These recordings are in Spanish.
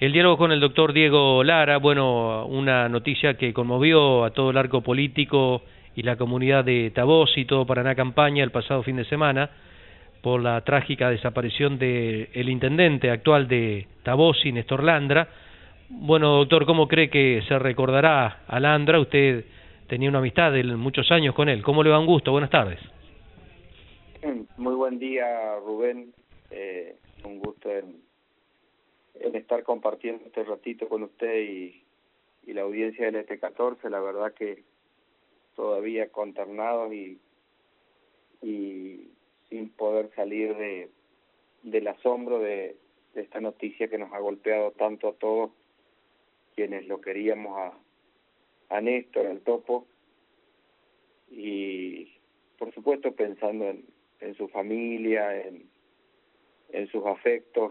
El diálogo con el doctor Diego Lara, bueno, una noticia que conmovió a todo el arco político y la comunidad de Tabós y todo Paraná Campaña el pasado fin de semana por la trágica desaparición del intendente actual de Tabós, Néstor Landra. Bueno, doctor, ¿cómo cree que se recordará a Landra? Usted tenía una amistad de muchos años con él. ¿Cómo le va? Un gusto. Buenas tardes. Muy buen día, Rubén. Un gusto en estar compartiendo este ratito con usted y la audiencia del ET14. La verdad que todavía consternados y sin poder salir del asombro de esta noticia que nos ha golpeado tanto a todos quienes lo queríamos a Néstor, al Topo, y por supuesto pensando en su familia, en sus afectos,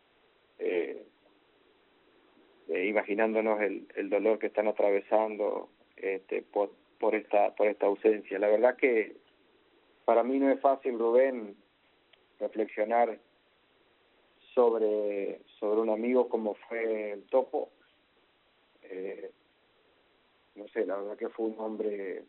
imaginándonos el dolor que están atravesando por esta ausencia. La verdad que para mí no es fácil, Rubén, reflexionar sobre un amigo como fue el Topo. No sé, la verdad que fue un hombre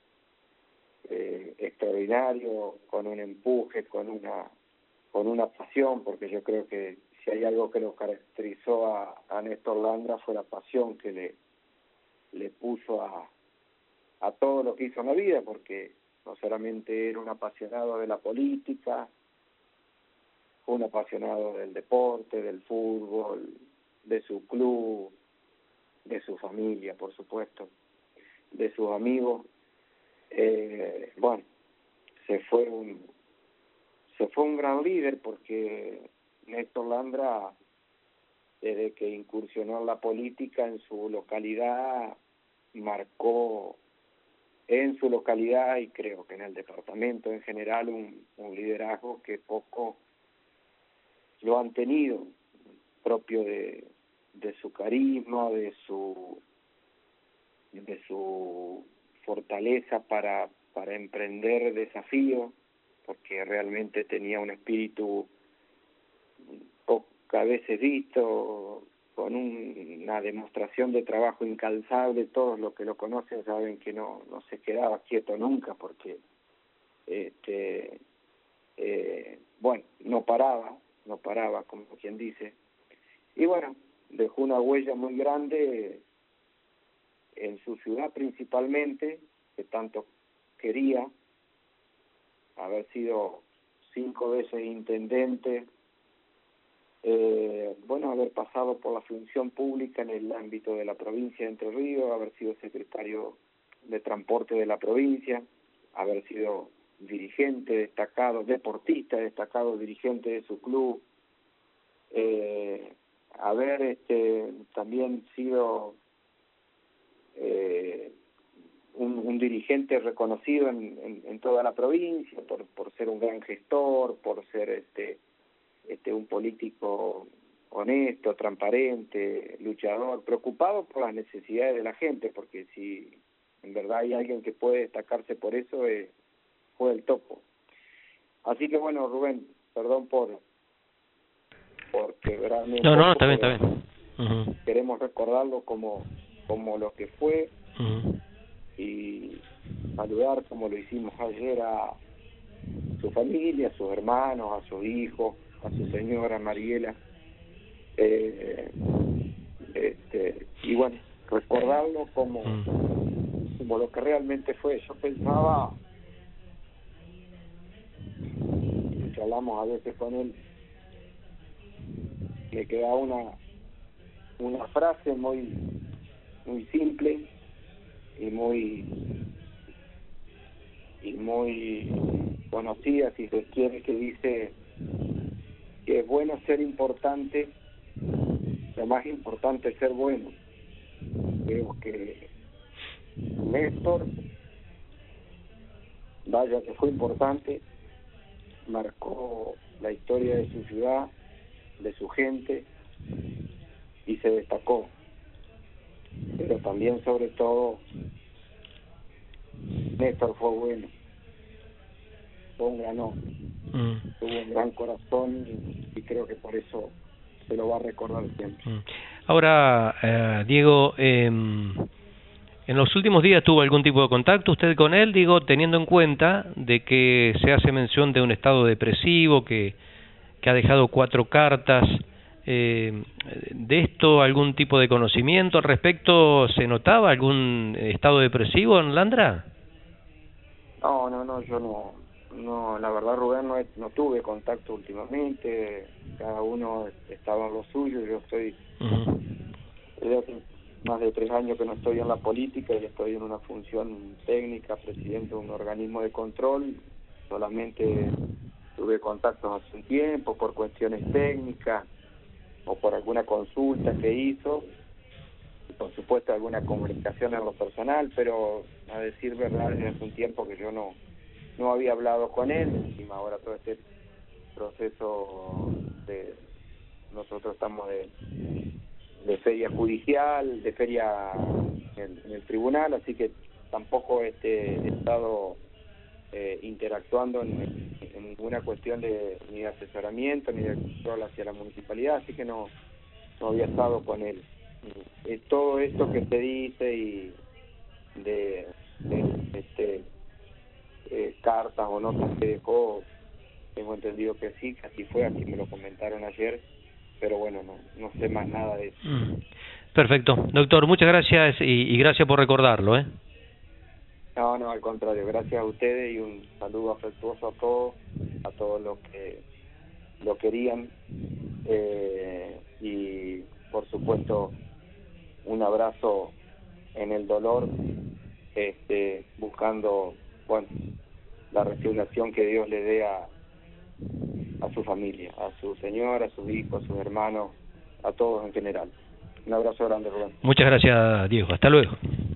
extraordinario, con un empuje, con una pasión, porque yo creo que si hay algo que nos caracterizó a Néstor Landra fue la pasión que le puso a todo lo que hizo en la vida, porque no solamente era un apasionado de la política, fue un apasionado del deporte, del fútbol, de su club, de su familia, por supuesto, de sus amigos. Bueno, se fue un gran líder, porque Néstor Landra, desde que incursionó en la política en su localidad, marcó en su localidad y creo que en el departamento en general un liderazgo que pocos lo han tenido, propio de su carisma, de su fortaleza para emprender desafíos, porque realmente tenía un espíritu pocas veces visto, con una demostración de trabajo incalzable. Todos los que lo conocen saben que no se quedaba quieto nunca, porque bueno, no paraba, como quien dice. Y bueno, dejó una huella muy grande en su ciudad principalmente, que tanto quería, haber sido 5 veces intendente, bueno, haber pasado por la función pública en el ámbito de la provincia de Entre Ríos, haber sido secretario de transporte de la provincia, haber sido dirigente destacado, deportista destacado, dirigente de su club, haber también sido un dirigente reconocido en toda la provincia por ser un gran gestor, por ser un político honesto, transparente, luchador, preocupado por las necesidades de la gente, porque si en verdad hay alguien que puede destacarse por eso fue el Topo. Así que bueno, Rubén, perdón por quebrarme un poco. No, está bien. Uh-huh. Queremos recordarlo como lo que fue, uh-huh, y saludar como lo hicimos ayer a su familia, a sus hermanos, a sus hijos, a su señora Mariela, y bueno, recordarlo como lo que realmente fue. Yo pensaba, y hablamos a veces con él, me queda una frase muy simple y muy conocida, si se quiere, que dice que es bueno ser importante, lo más importante es ser bueno. Creo que Néstor, vaya que fue importante, marcó la historia de su ciudad, de su gente, y se destacó. Pero también, sobre todo, Néstor fue bueno, fue un gran hombre, tuvo un gran corazón, y creo que por eso se lo va a recordar siempre. Ahora, Diego, en los últimos días tuvo algún tipo de contacto usted con él, digo, teniendo en cuenta de que se hace mención de un estado depresivo, que ha dejado 4 cartas. ¿De esto algún tipo de conocimiento al respecto? ¿Se notaba algún estado depresivo en Landra? No, yo no, la verdad, Rubén, no tuve contacto últimamente, cada uno estaba en lo suyo. Yo estoy desde hace más de 3 años que no estoy en la política y estoy en una función técnica, presidente de un organismo de control. Solamente tuve contactos hace un tiempo por cuestiones técnicas o por alguna consulta que hizo, y por supuesto alguna comunicación en lo personal, pero a decir verdad, desde hace un tiempo que yo no había hablado con él. Encima ahora todo este proceso nosotros estamos de feria judicial, de feria en el tribunal, así que tampoco he estado interactuando en ninguna cuestión ni de asesoramiento ni de control hacia la municipalidad, así que no había estado con él. Todo esto que se dice y de cartas o notas que dejó, tengo entendido que sí, que así fue, así me lo comentaron ayer, pero bueno, no sé más nada de eso. Perfecto. Doctor, muchas gracias y gracias por recordarlo, No, al contrario, gracias a ustedes y un saludo afectuoso a todos los que lo querían, y por supuesto un abrazo en el dolor, buscando, bueno, la resignación que Dios le dé a su familia, a su señora, a sus hijos, a sus hermanos, a todos en general. Un abrazo grande, Rubén. Muchas gracias, Diego. Hasta luego.